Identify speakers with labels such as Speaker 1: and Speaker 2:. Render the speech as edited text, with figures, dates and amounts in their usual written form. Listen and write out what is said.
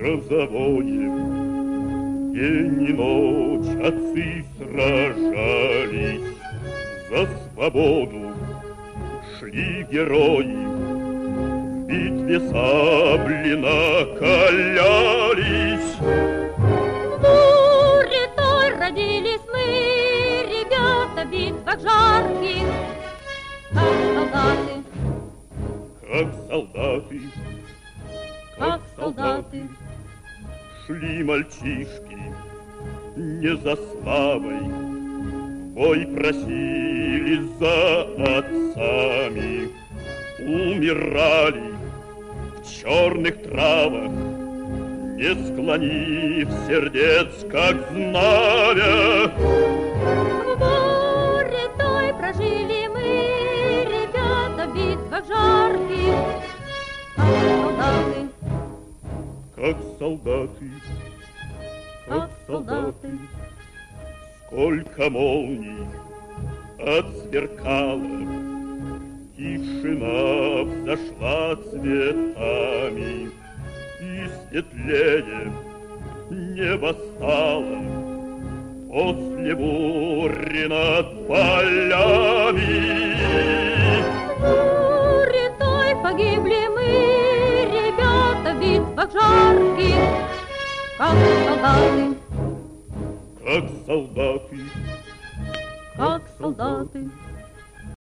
Speaker 1: грозовое. День и ночь отцы сражались за свободу, шли герои, в битве сабли накалялись.
Speaker 2: В буре той родились мы, ребята, в битвах жарких, как солдаты,
Speaker 1: как солдаты,
Speaker 2: как солдаты.
Speaker 1: Шли мальчишки не за славой, в бой просились за отцами, умирали в черных травах, не склонив сердец, как знамя.
Speaker 2: В буре той прожили мы, ребята, в битвах жарких, как солдаты,
Speaker 1: как солдаты,
Speaker 2: как солдаты.
Speaker 1: Сколько молний отсверкало, тишина взошла цветами, и светлее небо стало после бури над полями.
Speaker 2: В буре той погибли мы, ребята, в битвах жарких, как солдаты,
Speaker 1: как солдаты,
Speaker 2: как солдаты.